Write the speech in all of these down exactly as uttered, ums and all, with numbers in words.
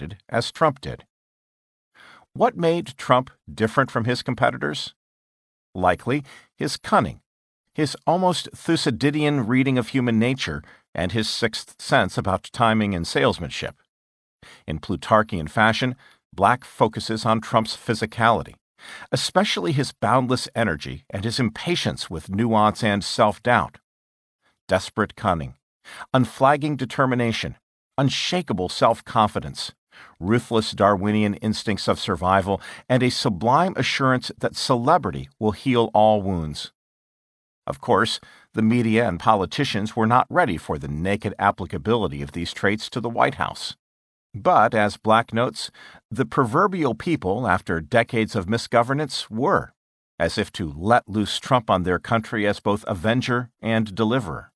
as Trump did. What made Trump different from his competitors? Likely his cunning, his almost Thucydidean reading of human nature, and his sixth sense about timing and salesmanship. In Plutarchian fashion, Black focuses on Trump's physicality, especially his boundless energy and his impatience with nuance and self-doubt. Desperate cunning, unflagging determination, unshakable self-confidence, ruthless Darwinian instincts of survival, and a sublime assurance that celebrity will heal all wounds. Of course, the media and politicians were not ready for the naked applicability of these traits to the White House. But, as Black notes, the proverbial people, after decades of misgovernance, were, as if to let loose Trump on their country as both avenger and deliverer.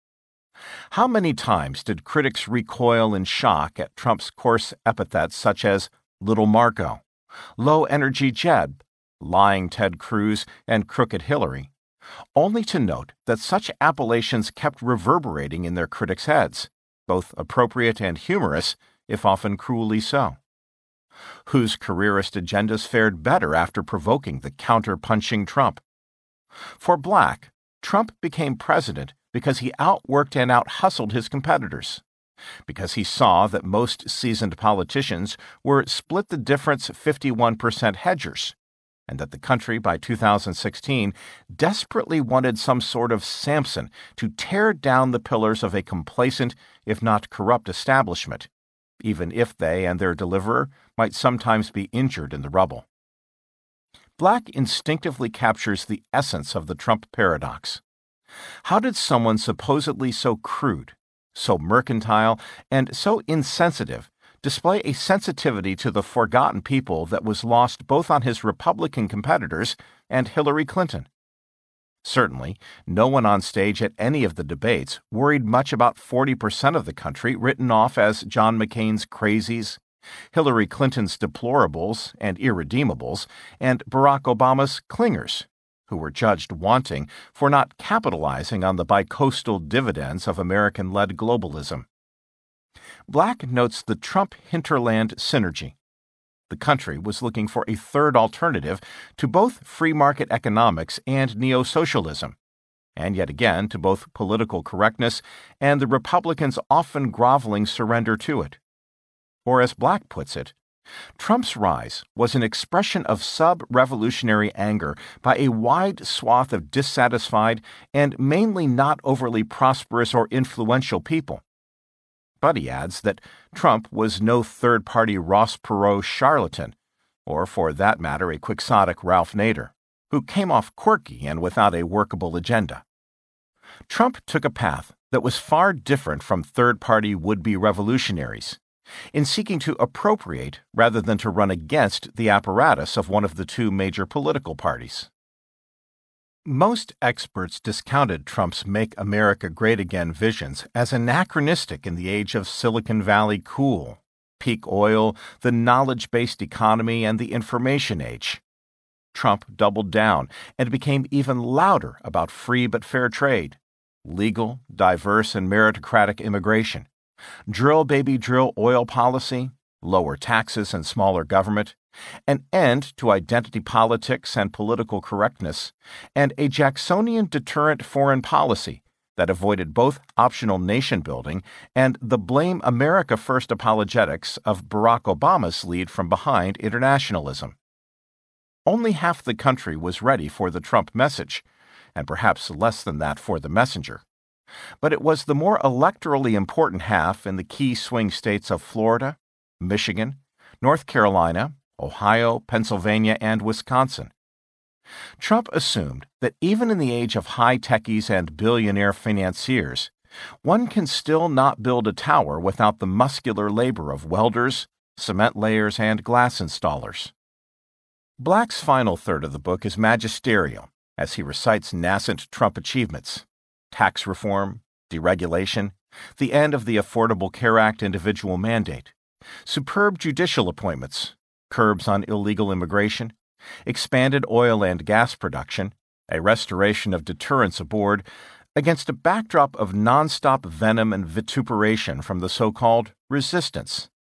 How many times did critics recoil in shock at Trump's coarse epithets such as Little Marco, Low-Energy Jeb, Lying Ted Cruz, and Crooked Hillary, only to note that such appellations kept reverberating in their critics' heads, both appropriate and humorous, if often cruelly so? Whose careerist agendas fared better after provoking the counter-punching Trump? For Black, Trump became president because he outworked and out-hustled his competitors, because he saw that most seasoned politicians were split-the-difference fifty-one percent hedgers, and that the country by two thousand sixteen desperately wanted some sort of Samson to tear down the pillars of a complacent, if not corrupt establishment, even if they and their deliverer might sometimes be injured in the rubble. Black instinctively captures the essence of the Trump paradox. How did someone supposedly so crude, so mercantile, and so insensitive display a sensitivity to the forgotten people that was lost both on his Republican competitors and Hillary Clinton? Certainly, no one on stage at any of the debates worried much about forty percent of the country written off as John McCain's crazies, Hillary Clinton's deplorables and irredeemables, and Barack Obama's clingers, who were judged wanting for not capitalizing on the bicoastal dividends of American-led globalism. Black notes the Trump hinterland synergy. The country was looking for a third alternative to both free market economics and neo-socialism, and yet again to both political correctness and the Republicans' often groveling surrender to it. Or as Black puts it, Trump's rise was an expression of sub-revolutionary anger by a wide swath of dissatisfied and mainly not overly prosperous or influential people. But he adds that Trump was no third-party Ross Perot charlatan, or for that matter a quixotic Ralph Nader, who came off quirky and without a workable agenda. Trump took a path that was far different from third-party would-be revolutionaries, in seeking to appropriate rather than to run against the apparatus of one of the two major political parties. Most experts discounted Trump's Make America Great Again visions as anachronistic in the age of Silicon Valley cool, peak oil, the knowledge-based economy, and the information age. Trump doubled down and became even louder about free but fair trade, legal, diverse, and meritocratic immigration, drill baby drill oil policy, lower taxes and smaller government, an end to identity politics and political correctness, and a Jacksonian deterrent foreign policy that avoided both optional nation-building and the blame America first apologetics of Barack Obama's lead-from-behind internationalism. Only half the country was ready for the Trump message, and perhaps less than that for the messenger. But it was the more electorally important half in the key swing states of Florida, Michigan, North Carolina, Ohio, Pennsylvania, and Wisconsin. Trump assumed that even in the age of high-techies and billionaire financiers, one can still not build a tower without the muscular labor of welders, cement layers, and glass installers. Black's final third of the book is magisterial, as he recites nascent Trump achievements: tax reform, deregulation, the end of the Affordable Care Act individual mandate, superb judicial appointments, curbs on illegal immigration, expanded oil and gas production, a restoration of deterrence aboard, against a backdrop of nonstop venom and vituperation from the so-called resistance,